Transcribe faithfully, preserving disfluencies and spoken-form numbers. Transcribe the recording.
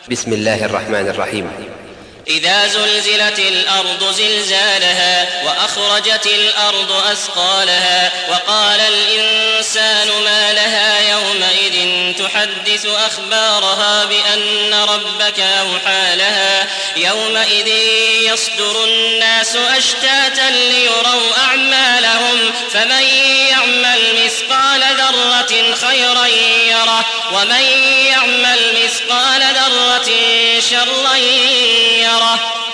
بسم الله الرحمن الرحيم. إذا زلزلت الأرض زلزالها وأخرجت الأرض أثقالها وقال الإنسان ما لها يومئذ تحدث أخبارها بأن ربك أوحى لها يومئذ يصدر الناس أشتاتا ليروا أعمالهم فمن يعمل مثقال ذرة خيرا يره ومن يعمل مثقال ذرة شرا يره.